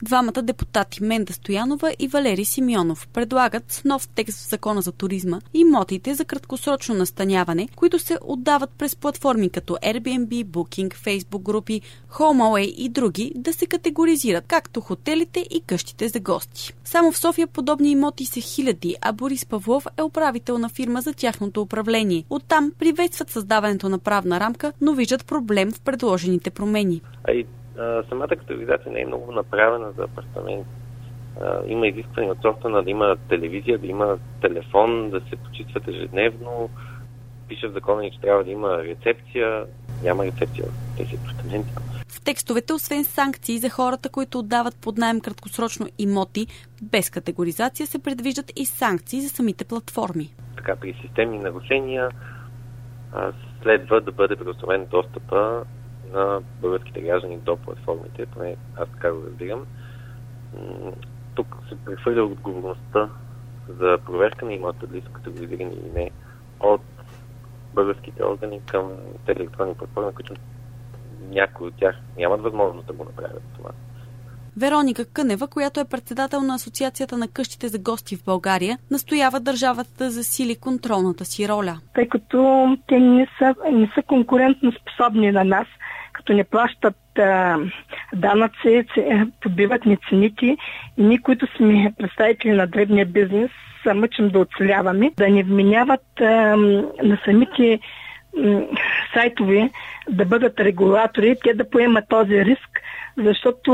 Двамата депутати Менда Стоянова и Валери Симеонов предлагат с нов текст в Закона за туризма имотите за краткосрочно настаняване, които се отдават през платформи като Airbnb, Booking, Facebook групи, HomeAway и други, да се категоризират, както хотелите и къщите за гости. Само в София подобни имоти са хиляди, а Борис Павлов е управител на фирма за тяхното управление. Оттам приветстват създаването на правна рамка, но виждат проблем в предложените промени. Самата категоризация не е много направена за апартамент. Има изискване от собствена да има телевизия, да има телефон, да се почистват ежедневно. Пише в закона, че трябва да има рецепция. Няма рецепция в тези апартаменти. В текстовете, освен санкции за хората, които отдават под наем краткосрочно имоти без категоризация, се предвиждат и санкции за самите платформи. Така, при системни нарушения следва да бъде предоставен достъпа на българските граждани до платформите, поне аз така го разбирам. Тук се прехвърля отговорността за проверка на имота, дали са категоризирани или не, от българските органи към тези електронни платформи, които някои от тях нямат възможност да го направят това. Вероника Кънева, която е председател на Асоциацията на къщите за гости в България, настоява държавата да засили контролната си роля. Тъй като те не са конкурентно способни на нас, като не плащат данъци, подбиват ни цените и ние, които сме представители на дребния бизнес, се мъчим да оцеляваме, да не вменяват на самите сайтове да бъдат регулатори, те да поемат този риск, защото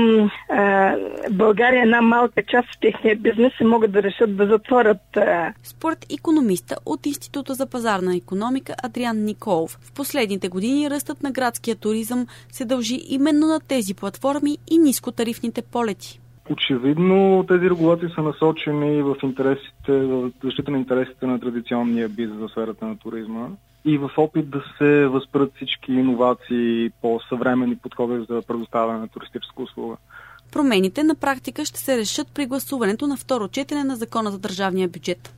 България е една малка част от техния бизнес и могат да решат да затворят. Според икономиста от Института за пазарна икономика Адриан Николов, в последните години ръстът на градския туризъм се дължи именно на тези платформи и нискотарифните полети. Очевидно тези регулации са насочени в защита на интересите на традиционния бизнес в сферата на туризма и в опит да се възпрат всички иновации по съвременни подходи за предоставяне на туристическа услуга. Промените на практика ще се решат при гласуването на второ четене на Закона за държавния бюджет.